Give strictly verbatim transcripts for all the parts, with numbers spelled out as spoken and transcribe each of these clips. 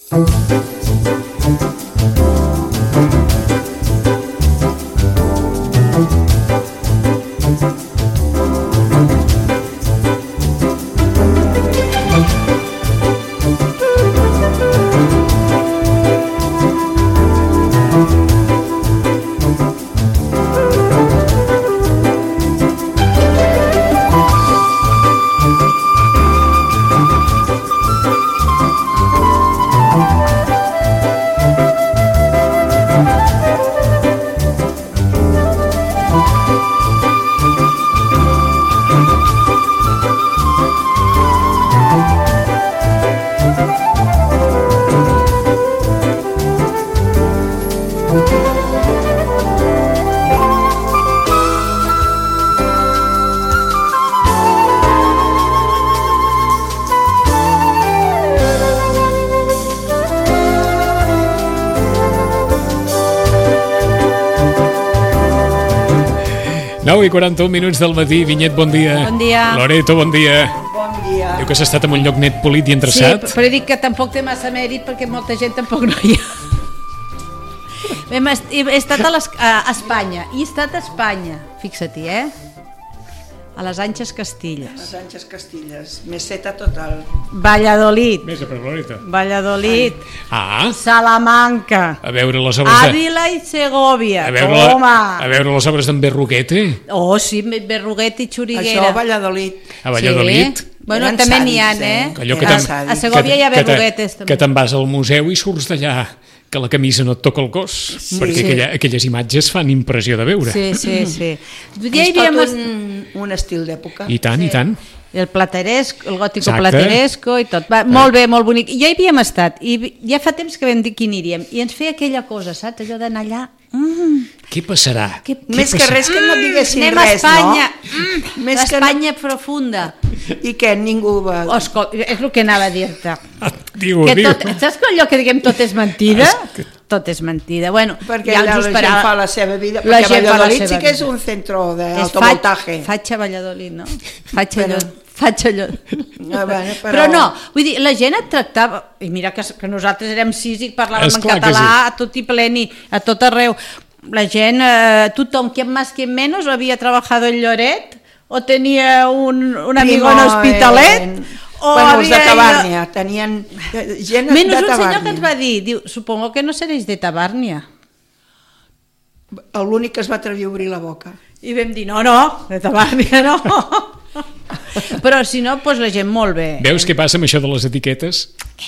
nou i quaranta-un minuts del matí. Vinyet, bon dia. Bon dia. Loreto, bon dia. Bon dia. Diu que s'ha estat en un lloc net, polit i endreçat. Sí, però dic que tampoc té massa mèrit perquè molta gent tampoc no hi ha. Hem est he estat a, les, a Espanya, i he estat a Espanya, fixa-t'hi, eh? A les Anxes Castilles. Les Anxes Castilles, meseta total. Valladolid. Més a per Loreto. Valladolid. Ah, Salamanca. a veure les obres de... Ávila i Segovia. A veure, la... Toma. a veure les obres d'en Berruguete. Oh, sí, Berruguet i Xuriguera. Això a Valladolid. A Valladolid. Sí. Bueno, Eren també n'hi ha, sàdics, eh? eh? Allò que Eren te'n- sàdics. A Segovia hi ha que te- berruguetes, també. Que te'n vas al museu i surts d'allà que la camisa no et toca el cos, Sí. perquè Sí. aquella, aquelles imatges fan impressió de veure. Sí, sí, sí. Ja hi És havia tot mas... un, un estil d'època. I tant, Sí. i tant. El plateresco, el gòtico Exacte. plateresco i tot. Va, molt bé, molt bonic. Ja hi havíem estat i ja fa temps que vam dir que hi aniríem i ens feia aquella cosa, saps? Allò d'anar allà... Mm, Què passarà? que... Més que res que no diguessin Anem res, a Espanya. no? Mm, Més que L'Espanya profunda. I què, ningú va... Oh, escolta, és el que anava a dir-te. Ah, diu, Que diu. tot, saps que allò que diguem tot és mentida? Tot és mentida. Bueno, Perquè ja allà ens ho la gent esperava. fa la seva vida, La perquè gent fa la Valladolid seva sí que és vida. un centre És d'alto faig, voltaje. faig a Valladolid, no? Faig Bueno. allò... Faig allò. Ah, bueno, però... però- però no, vull dir, la gent et tractava, i mira que, que nosaltres érem sis i parlàvem en Esclar que català sí. a tot i pleni, a tot arreu. La gent, eh, tothom, quien más, quien menos, havia trabajado en Lloret, o tenia un, un amigo en Hospitalet, en... o bueno, els havia de Tabàrnia, tenien eh, gent Menos de un senyor que ens Tabàrnia. va dir, diu, supongo que no seréis de Tabàrnia. L'únic que es va atrevir a obrir la boca. I vam dir, no, no, de Tabàrnia no. Però si no, doncs la gent molt bé. Veus què passa amb això de les etiquetes?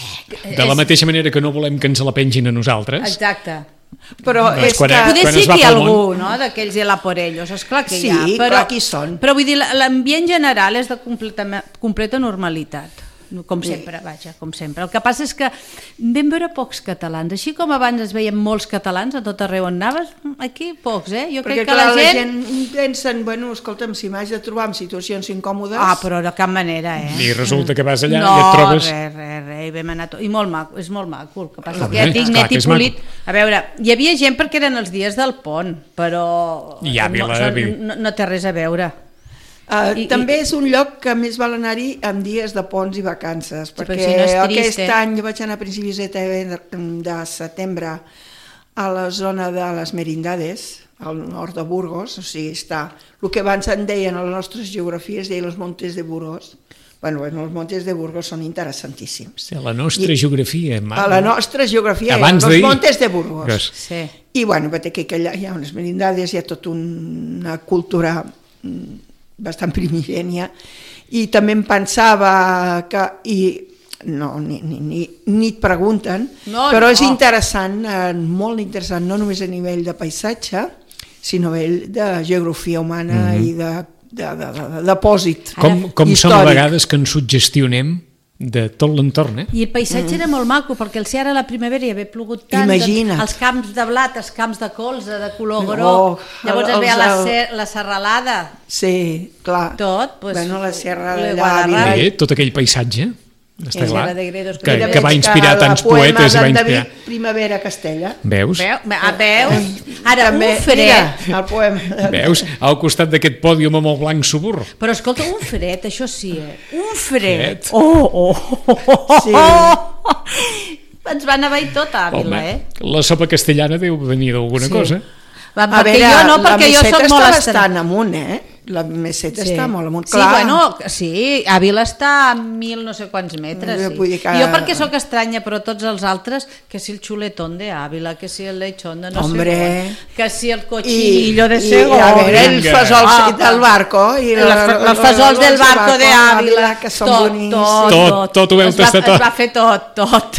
De la mateixa manera que no volem que ens la pengin a nosaltres. Exacte. Però Doncs és quan- que... Poder quan sí es va que hi ha pel món- algú, no?, d'aquells de la por ellos, esclar que Sí, hi ha. Però, clar que hi són. Però vull dir, l'ambient general és de completa, completa normalitat. Com sempre, vaja, com sempre. El que passa és que vam veure pocs catalans. Així com abans es veien molts catalans a tot arreu on anaves, aquí pocs, eh? Jo Perquè crec que clar, la gent... la gent pensen, bueno, escolta'm, si m'haig de trobar en situacions incòmodes... Ah, però de cap manera, eh? I resulta que vas allà no, i et trobes... res, res, res, i vam anar tot. I molt maco, és molt maco. El que passa Ah, és que ja bé, dic clar net que i és polit. A veure, hi havia gent perquè eren els dies del pont, però... Ja, no, Vila- no, no, no té res a veure. Uh, I- també i- és un lloc que més val anar-hi en dies de ponts i vacances, però perquè si no és trist, aquest eh? any jo vaig anar a principis de, de setembre a la zona de les Merindades, al nord de Burgos, o sigui, està el que abans en deien a les nostres geografies, deien els Montes de Burgos. Bueno, bueno, els Montes de Burgos són interessantíssims. A la nostra I- geografia. A la nostra geografia, Abans els d'ahir- Montes de Burgos. Gas. Sí. I bueno, va que allà hi ha unes merindades, hi ha tota una cultura mm, bastant primigènia, i també em pensava que, i no, ni, ni, ni, ni et pregunten, No, però no. és interessant, eh, molt interessant, no només a nivell de paisatge, sinó a nivell de geografia humana Mhm. i de, de, de, de, de depòsit Com, com som a històric. vegades que ens suggestionem de tot l'entorn, eh? I el paisatge era molt maco, perquè el ser ara a la primavera hi havia plogut tant, Imagina't. doncs, els camps de blat, els camps de colza, de color Oh, groc, llavors es els- veia la, el- ser, la serralada, Sí, clar. tot, doncs, Bueno, la Serra le d'allà, Guadarrama. Bé, tot aquell paisatge, està És clar, la de Gredos, que, Gredos. que va inspirar Que tants la poema poetes i va d'en inspirar... David, Primavera a Castella. Veus? Veu? Ah, veus? Ara, També, un fred, mira, el poema. Veus? Al costat d'aquest pòdium amb el blanc suburro. però escolta, un fred, això sí, eh? Un fred. Fred. Oh, oh, oh, oh, Sí. oh. Ens van abair tot a Àvila, Home, eh? la sopa castellana deu venir d'alguna Sí. cosa. Va, A perquè veure, jo no, la perquè jo meseta soc molt està estra- bastant amunt, eh? La meseta Sí. està molt amunt. Sí, Clar, bueno, sí, Àvila està a mil no sé quants metres. Eh, Sí. vull dir que- Jo perquè sóc estranya, però tots els altres, que si el xuletón de Àvila, que si el lechón de no Hombre. sé on, que si el cochinillo de i, Segovia. a veure, els Vinga. fesols Ah, del barco i les, les fesols del barco de Àvila, que són tot, boníssims. tot, Tot, tot ho veu es va, tastar tot. es va fer tot, tot.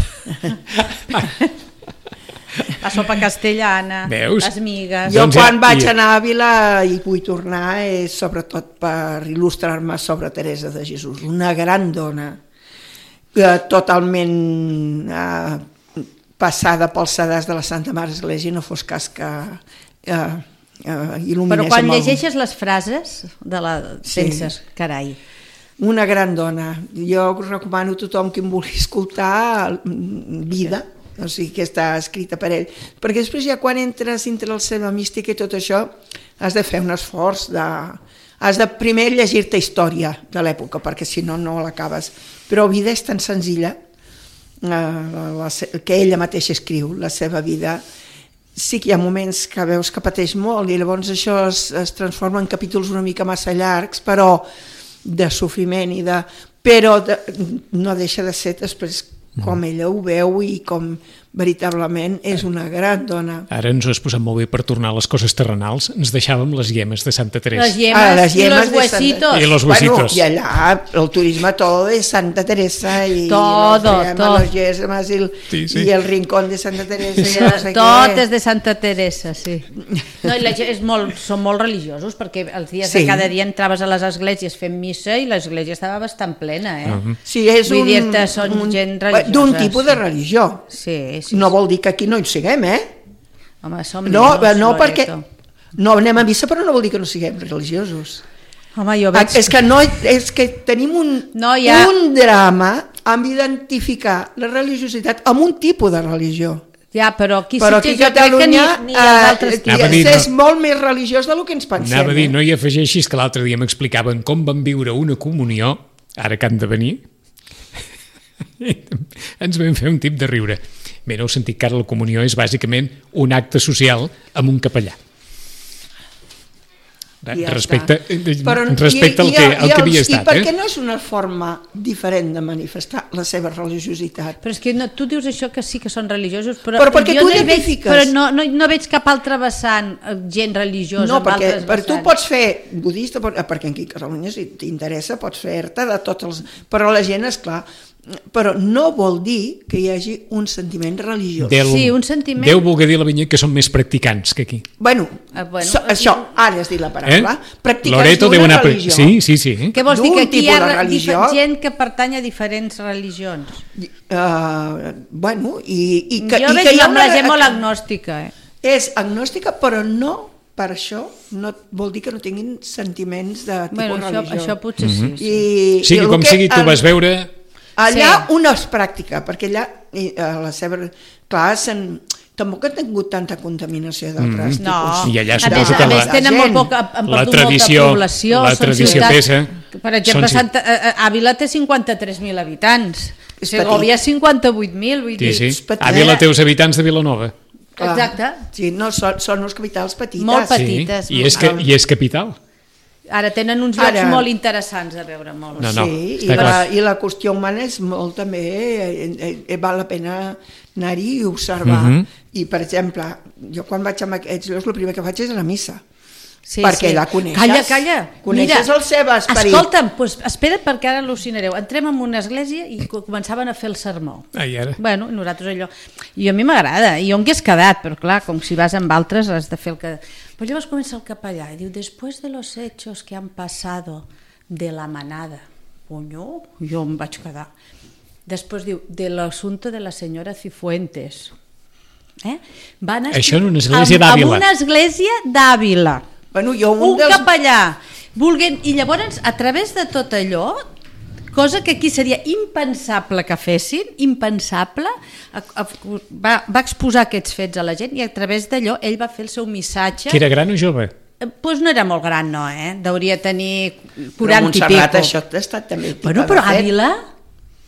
La sopa castellana, Veus? les migues... Jo Doncs ja- quan vaig i- anar a Àvila i vull tornar és sobretot per il·lustrar-me sobre Teresa de Jesús, una gran dona eh, totalment eh, passada pels sedars de la Santa Mare Església, no fos cas que eh, eh, il·luminés Però quan amb el- llegeixes les frases de la... Sí. penses, carai... Una gran dona. Jo us recomano a tothom que em vulgui escoltar Vida, o sigui, que està escrita per ell. Perquè després ja quan entres entre la seva mística i tot això, has de fer un esforç de... Has de primer llegir-te història de l'època, perquè si no, no l'acabes. Però Vida és tan senzilla, eh, la, que ella mateixa escriu, la seva vida. Sí que hi ha moments que veus que pateix molt i llavors això es, es transforma en capítols una mica massa llargs, però de sofriment i de... Però de, no deixa de ser després com ella ho veu i com veritablement és una gran dona. Ara ens ho has posat molt bé per tornar a les coses terrenals. Ens deixàvem les llemes de Santa Teresa. Les llemes, Ah, les i llemes los de Santa- huesitos. I los Bueno, huesitos. y allá el turismo todo de Santa Teresa y Todo, los, llaman todo. los yesmas y el, Sí, sí. y el rincón de Santa Teresa y no sé Tot què. és de Santa Teresa, sí. No, i la gent és molt, són molt religiosos perquè els dies Sí. de cada dia entraves a les esglésies fent missa i l'església estava bastant plena, eh? Uh-huh. Sí, és Vull un, dir-te, són un- gent religiosa, d'un tipus de sí. religió. Sí, sí. No vol dir que aquí no hi siguem, eh? Home, som No, menys, no perquè... Loreto. No anem a missa, però no vol dir que no siguem religiosos. Home, jo Ah, veig... És que, no, és que tenim un, No, hi ha- un drama amb identificar la religiositat amb un tipus de religió. Ja, però aquí Però sí aquí que a jo crec que ni, Catalunya ni els altres eh, Anava a tipus. dir, és no. molt més religiós del que ens pensem. Anava a dir, eh? no hi afegeixis que l'altre dia m'explicaven com van viure una comunió, ara que han de venir, ens vam fer un tip de riure. Bé, no heu sentit que ara la comunió és bàsicament un acte social amb un capellà. I ja Respecte, està. Però respecte al i- i- que, i al que havia els- estat. I per eh? què no és una forma diferent de manifestar la seva religiositat? Però és que no, tu dius això que sí que són religiosos, però, Però perquè jo tu no hi veig, identifiques. però no, no, no veig cap altre vessant, eh, gent religiosa No, amb perquè altres per tu vessants. pots fer budista, per- perquè aquí a Catalunya si t'interessa pots fer-te de tots els... Però la gent, és clar, però no vol dir que hi hagi un sentiment religiós. Del, Sí, un sentiment- Déu vulgui dir la vinya que són més practicants que aquí. Bueno, Ah, bueno, so, això, ara has dit la paraula, Eh? practicants Loreto deu d'una anar... religió. Sí, sí, sí. Què vols dir? d'un Que aquí hi tipus ha de re- religió. dife- gent que pertany a diferents religions. Uh, bueno, i, i que, jo i veig que hi ha amb la una- gent molt agnòstica. Eh? És agnòstica, però no per això no vol dir que no tinguin sentiments de tipus Bueno, això, religió. això potser sí. sí. I, Sigui i el com que sigui, tu en- vas veure... Allà Sí. una és pràctica, perquè allà i, uh, la seva... Clar, sen, tampoc ha tingut tanta contaminació d'altres Mm. No, I allà a suposo més, que a més la- tenen gent, molt poca, han la perdut tradició- molta població. la són tradició ciutats- pesa. Per exemple, Són ci- Santa, eh, Àvila té cinquanta-tres mil habitants, És Segovia petit. cinquanta-vuit mil, vull Sí, dir... sí. és petit. Àvila té els habitants de Vilanova. Clar. Exacte. Sí, no, són, són uns capitals petites. Molt Sí, petites. i és, que, i és capital. Ara tenen uns llocs Ara- molt interessants a veure, molt. No, no, sí, i està la, clar. i la qüestió humana és molt també, eh, eh, eh, val la pena anar-hi i observar. Mhm. I, per exemple, jo quan vaig amb aquests llocs, el primer que faig és a la missa. Sí, perquè sí. la coneixes. Calla, calla. Coneixes Mira, el seu esperit. Escolta'm, doncs espera't perquè ara al·lucinareu. Entrem en una església i co- començaven a fer el sermó. Ai, ara. Bueno, i nosaltres allò... I a mi m'agrada, i jo em hagués quedat, però clar, com si vas amb altres has de fer el que... Però llavors comença el capellà i diu, después de los hechos que han pasado de la manada, coño, jo em vaig quedar. Després diu, de l'asunto de la senyora Cifuentes. Eh? Van Això en una església amb- d'Àvila. En una església d'Àvila. Bueno, jo un, Un dels... capellà volguent, i llavors a través de tot allò, cosa que aquí seria impensable que fessin, impensable, a, a, va, va exposar aquests fets a la gent i a través d'allò ell va fer el seu missatge. Que era gran o jove? Doncs pues no era molt gran, no, eh? Deuria tenir Però a quaranta i Montserrat pico. això ha estat també... Bueno, tipus però de fet. Àvila...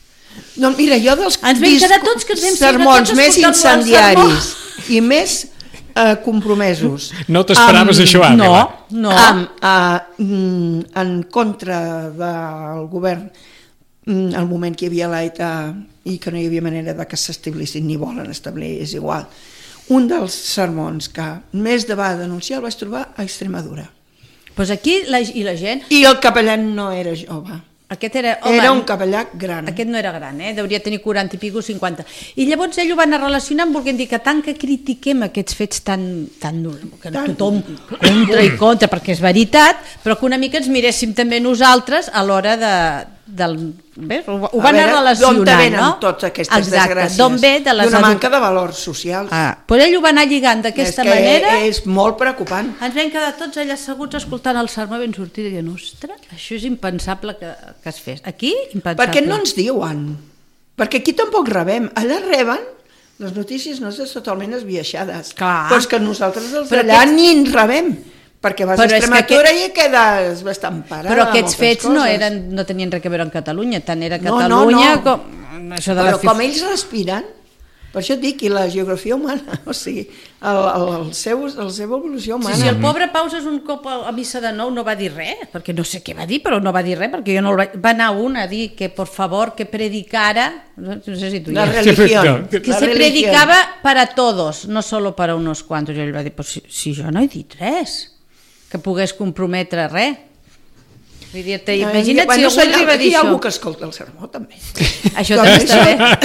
No, mira, jo dels Ens vam quedar tots que ens vam sermons tots més escoltant el incendiaris i més eh, compromesos. No t'esperaves Amb- això, Àngela? No, no. Amb, eh, mm, en contra del govern mm, al moment que hi havia l'ETA i que no hi havia manera de que s'establissin ni volen establir, és igual. Un dels sermons que més de va denunciar el vaig trobar a Extremadura. Pues aquí la, i la gent... I el capellà no era jove. Aquest era, home, Era un capellà gran. Aquest no era gran, eh? Deuria tenir quaranta i pico, cinquanta. I llavors ell ho va anar relacionant volent dir que tant que critiquem aquests fets tan... tan que Tant. tothom contra i contra, perquè és veritat, però que una mica ens miréssim també nosaltres a l'hora de... del, bé, ho, ho va anar relacionant, d'on venen no? totes aquestes Exacte, desgràcies? d'on ve de les D'una edu- manca de valors socials. Ah, però ell ho va anar lligant d'aquesta és que manera. és molt preocupant. Ens vam quedar tots allà asseguts escoltant el sermó ben sortit i dient, ostres, això és impensable que, que es fes. Aquí, impensable. Perquè no ens diuen. Perquè aquí tampoc rebem. Allà reben les notícies nostres totalment esbiaixades. Clar. Però és que nosaltres els Però d'allà aquests- ni en rebem. Perquè vas Però a és que Extremadura aquest- i quedes bastant parada. Però amb aquests moltes fets no, coses. eren, no tenien res a veure amb Catalunya, tant era No, no, Catalunya no. com... Això de Però la com ells respiren, per això et dic, i la geografia humana, o sigui, el, el, el seu, la seva evolució humana. Sí, si el pobre Pauses un cop a, a missa de nou no va dir res, perquè no sé què va dir, però no va dir res, perquè jo no el vaig... Va anar un a dir que, por favor, que predicara, no sé si tu La ja... religión. Que la se religión. predicaba para todos, no solo para unos cuantos. Jo li va dir, pues si, si jo no he dit res, que pogués comprometre res. Vull dir-te, imagina't bueno, si algú li va dir hi ha això. algú que escolta el sermó, també. Això també està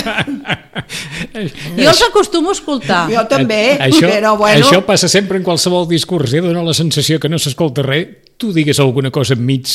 bé. Jo els acostumo a escoltar. Jo també, això, però bueno... Això passa sempre en qualsevol discurs, eh? Dóna la sensació que no s'escolta res. Tu digues alguna cosa enmig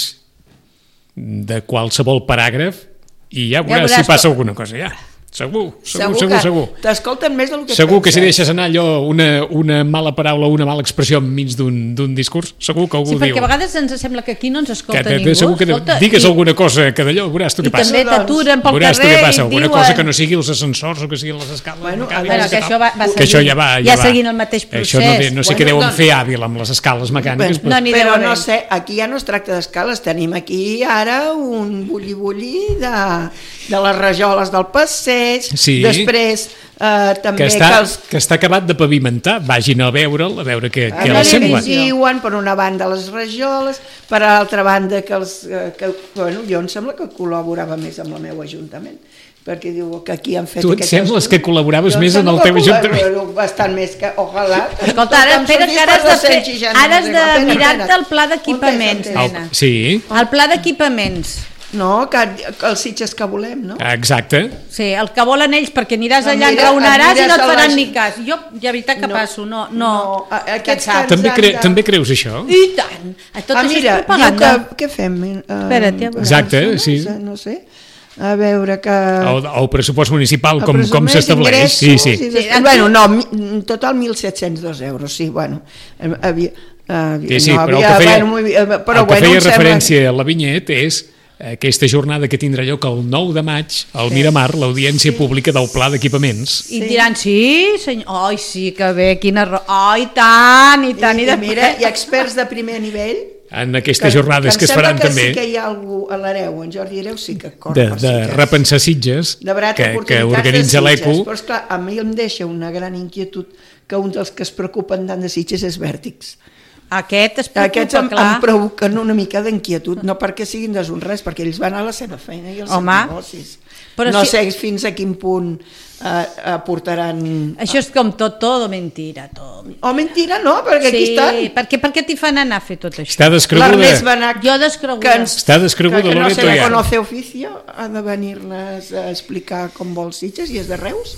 de qualsevol paràgraf i ja veuràs, ja veuràs si passa que... alguna cosa, ja. Segur, segur, segur, segur. T'escolten més del que segur penses. que si deixes anar allò una, una mala paraula o una mala expressió enmig d'un discurs, segur que algú sí, diu... perquè a vegades ens sembla que aquí no ens escolta que, ningú. Segur que escolta, digues i, alguna cosa que d'allò veuràs tu què i passa. també t'aturen pel veuràs tu carrer què passa, i alguna diuen... cosa que no sigui els ascensors o que siguin les escales. Bueno, mecàniques, bueno, que tal. això va, va que això ja va, ja, ja va. seguint el mateix procés. Això no, té, no sé Bueno, què deuen doncs- fer hàbil amb les escales mecàniques. Bueno, No, ni però deu no haver. sé, aquí ja no es tracta d'escales, tenim aquí ara un bulli-bulli de, de les rajoles del passeig, Sí. després eh, també que, està, que els... que està acabat de pavimentar, vagin a veure'l, a veure què, què Allà els li sembla. diuen, per una banda les rajoles, per altra banda que els... eh, Que, bueno, jo em sembla que col·laborava més amb el meu ajuntament, perquè diu que aquí han fet... Tu et aquests sembles que col·laboraves Jo em més en sembla el teu que ajuntament. col·laboro bastant més que... Ojalà. Escolta, ara, Em espera, sortís que ara has per de, fer, dos-cents seixanta, ara has de espera, mirar-te espera. el pla On d'equipaments, tens, on nena. tens? Sí, El pla d'equipaments. No, que, que els Sitges que volem, no? exacte. Sí, el que volen ells, perquè aniràs No, allà, mira, enraonaràs i et no et mires faran el ni baix- cas. Jo, de veritat que No, passo, no, no, no, a- aquests cansat. que- També, cre de- també creus això? I tant! Tot Ah, això mira, és propaganda. diu que, què fem? Uh, Espera't, ja veuràs. Exacte, sí. No sé, a veure que... El, el pressupost municipal, el com, com presumeix s'estableix. ingressos Sí, sí. i Sí, després- en bueno, tu- no, mi- en total mil set-cents dos euros, sí, bueno. eh, Havia, havia, Sí, sí, no, però el havia, que feia, bueno, muy bien, però el que bueno, feia em sembla- referència a la Vinyet és aquesta jornada que tindrà lloc el nou de maig al Miramar, l'audiència pública del Pla d'Equipaments. I diran, sí, senyor, ai, sí, que bé, quina raó, ai, tant, i tant, i, I, de... i mira, hi ha experts de primer nivell En aquestes jornades que, em es faran sembla també que sí que hi ha algú a l'Hereu, en Jordi Hereu sí que corre de, per de Sitges. repensar Sitges, de barat que, que oportunitats organitza de l'E C U. Sitges. Però esclar, a mi em deixa una gran inquietud que un dels que es preocupen tant de Sitges és Vèrtix. Aquest es preocupa, Aquests em, clar. em provoquen una mica d'inquietud, no perquè siguin deshonrats, perquè ells van a la seva feina i als seus Home, negocis. però No si- sé fins a quin punt eh, aportaran... Això és com tot, todo mentira, todo. O mentira, no, perquè aquí Sí, estan. per què, per què t'hi fan anar a fer tot això? Està descreguda. L'Ernest Benach, Jo descreguda. que ens- Està descreguda, que, que no Loreto, se le ja. conoce oficio, ha de venir-les a explicar com vol Sitges i és de Reus.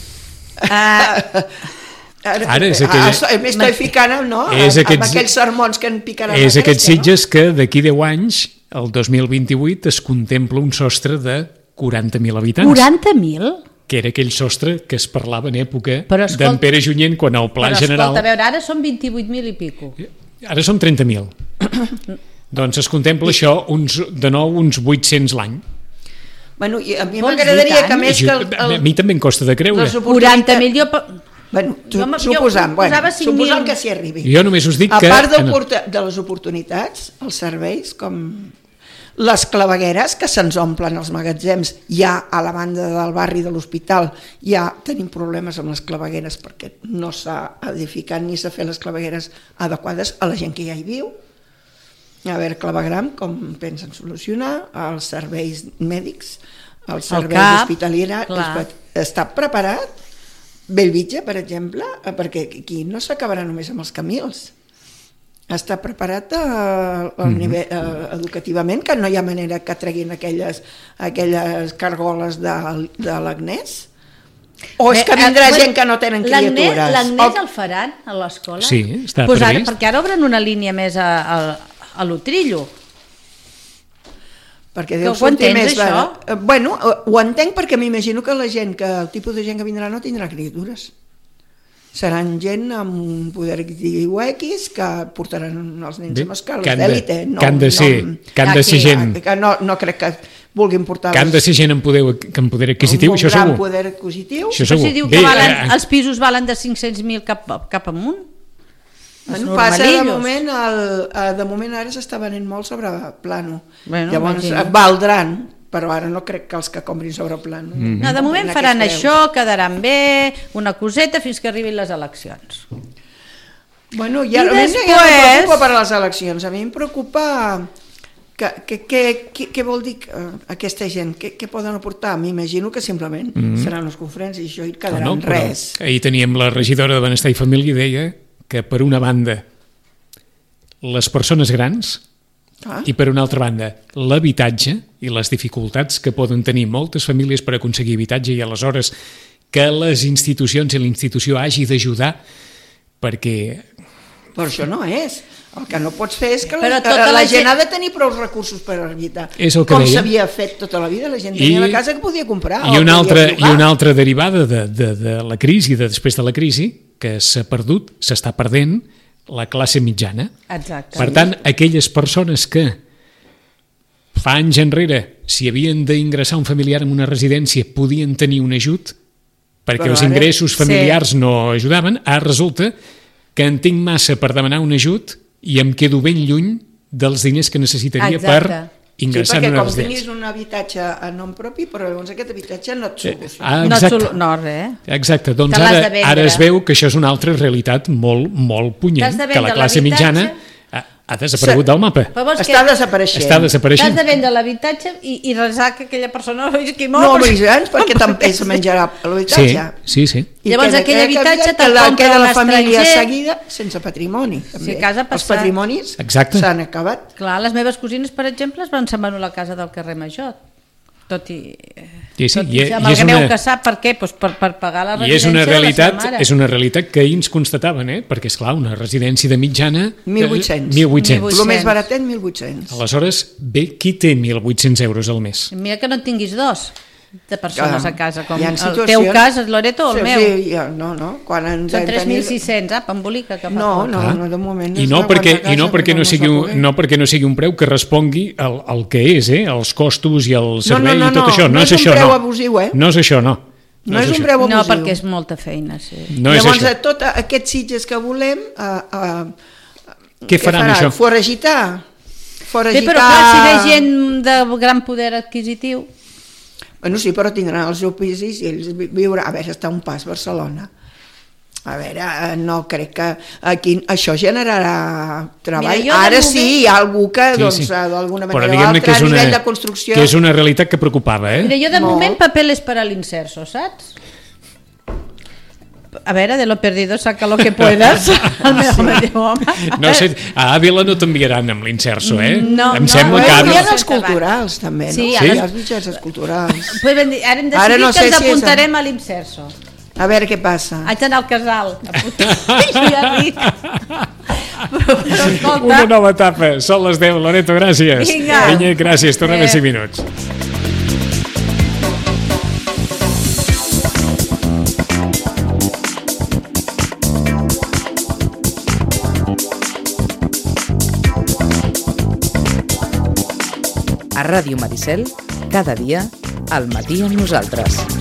Ah, Ara és aquella- Ah, m'estoy ficant, no? És amb aquests- aquells sermons que en picaran És la aquests cresta, Sitges que d'aquí deu anys, el dos mil vint-i-vuit, es contempla un sostre de quaranta mil habitants. quaranta mil? Que era aquell sostre que es parlava en època Però escolta- d'en Pere Junyent quan el Pla Però General... escolta, a veure, ara són vint-i-vuit mil i pico. Ara són trenta mil. Doncs es contempla això, uns, de nou, uns vuit-cents l'any. no? Bueno, i a mi Vols dir m'agradaria tant? que més que... El, A el, mi també em costa de creure. les quaranta mil, jo... Bueno, tu, Jo me- jo suposant, bueno, posava cinc mil. suposant que s'hi arribi. Jo només us dic a que... part en- de, de les oportunitats, els serveis, com Les clavegueres, que se'ns omplen els magatzems, ja a la banda del barri de l'hospital, ja tenim problemes amb les clavegueres perquè no s'ha edificat ni s'ha fet les clavegueres adequades a la gent que ja hi viu. A veure, clavegram, com pensen solucionar, els serveis mèdics, els serveis hospitalers, està preparat? Bellvitge, per exemple, perquè aquí no s'acabarà només amb els camils. Està preparat a, a nivell, a, educativament, que no hi ha manera que treguin aquelles, aquelles cargoles de, de l'Agnès? O és que vindrà gent que no tenen criatures? L'Agnès el faran a l'escola? Sí, està pues previst. Ara, perquè ara obren una línia més a, a, a l'Utrillo. Perquè deu sortir més... Això? Bueno, ho entenc perquè m'imagino que la gent, que el tipus de gent que vindrà no tindrà criatures. Seran gent amb un poder adquisitiu X que portaran els nens amb escales d'èlite. Que han de ser, que han de ser gent... Que no, no crec que vulguin portar... Que han de ser gent amb poder, amb poder adquisitiu, això segur. Un gran poder adquisitiu. Això segur. Si diu que valen, els pisos valen de cinc-cents mil cap, cap amunt. Bueno, passa de moment, el, de moment ara s'està venent molt sobre plano. Bueno, llavors imagino. Valdran, però ara no crec que els que comprin sobre plano. Mm-hmm. No, de moment faran això, quedaran bé, una coseta fins que arribin les eleccions. Bueno, ja, I a després... mi no em preocupa per les eleccions, a mi em preocupa què vol dir aquesta gent, què poden aportar? M'imagino que simplement mm-hmm. seran les conferències i això hi quedarà en res. Ahir teníem la regidora de Benestar i Família i deia que per una banda les persones grans ah. i per una altra banda l'habitatge i les dificultats que poden tenir moltes famílies per aconseguir habitatge i aleshores que les institucions i la institució hagi d'ajudar perquè... Però això no és. El que no pots fer és que la, tota la, la gent ha de tenir prou recursos per habitar. Com s'havia fet tota la vida, la gent tenia I, la casa que podia comprar. I una, altra, i una altra derivada de, de, de la crisi, de després de la crisi, que s'ha perdut, s'està perdent, la classe mitjana. Exacte. Per tant, aquelles persones que fa anys enrere, si havien d'ingressar un familiar en una residència, podien tenir un ajut, perquè però els ingressos ara... familiars sí. no ajudaven, ara resulta que en tinc massa per demanar un ajut i em quedo ben lluny dels diners que necessitaria Exacte. per ingressar sí, en una residència. Sí, perquè com tinguis un habitatge a nom propi, però llavors aquest habitatge no et soluciona. Ah, exacte. No, no, res. Exacte, doncs ara, ara es veu que això és una altra realitat molt, molt punyent, que la classe mitjana ha, ha desaparegut del mapa. Està desapareixent. Està desapareixent. T'has de vendre l'habitatge i, i resar que aquella persona no visqui molt. No, perquè... gens, perquè també se menjarà l'habitatge. Sí, sí, sí. I llavors queda, aquell habitatge te'l compra queda la família seguida sense patrimoni. També. Sí, casa Els patrimonis s'han acabat. Clar, les meves cosines, per exemple, es van se'n venir a la casa del carrer Major. Tot i... Sí, sí, tot i, amb el que m'heu casat, per què? Pues per, per pagar la residència I és una realitat, de la seva mare. És una realitat que ahir ens constataven, eh? Perquè, esclar, una residència de mitjana... mil vuit-cents. mil vuit-cents. El més baratet, mil vuit-cents. Aleshores, bé, qui té mil vuit-cents euros al mes? Mira que no en tinguis dos de persones ah, a casa, com el situacions... teu cas, el Loreto o el sí, meu. Sí, ja, no, no. Quan ens són tres mil sis-cents, apa, embolica. Que no, no, no, de moment... I no, perquè, i no, perquè no, sigui un, no perquè no sigui un preu que respongui al, al que és, eh? Els costos i el servei no, no, no, i tot no, això. No, no és, és un això, preu no. abusiu, eh? No és això, no. No, no és, és un preu abusiu. No, perquè és molta feina, sí. No Llavors, és això. tot aquests sitges que volem... Uh, uh, què faran, això? Foragitar. Foragitar... Sí, però clar, si ve gent de gran poder adquisitiu... Bueno, sí, però tindran els seus pisos i ells viuran... A veure, està un pas Barcelona. A veure, no crec que aquí això generarà treball. Mira, ara moment... sí, hi ha algú que, sí, doncs, sí. d'alguna manera o altra, a nivell de construcció... Que és una realitat que preocupava, eh? Mira, jo de Molt. moment papeles per a l'inserso, saps? A veure, de lo perdido saca lo que puedas. El meu home diu, home. No sé, a Àvila no t'enviaran amb l'inserso, eh? No, em no, sembla no, que Àvila... Hi ha Àvila... els culturals, també, no? Sí, Sí, hi ha els mitjans culturals. Ara hem decidit Ara no que ens sé si apuntarem és... a l'Inserso. A veure què passa. Haig d'anar al casal. Jo ja ric. Però, però escolta... Una nova etapa. Són les deu, Loreto, gràcies. Vinga. Vinga, gràcies. Tornem a cinc minuts. A Ràdio Maricel, cada dia, al matí amb nosaltres.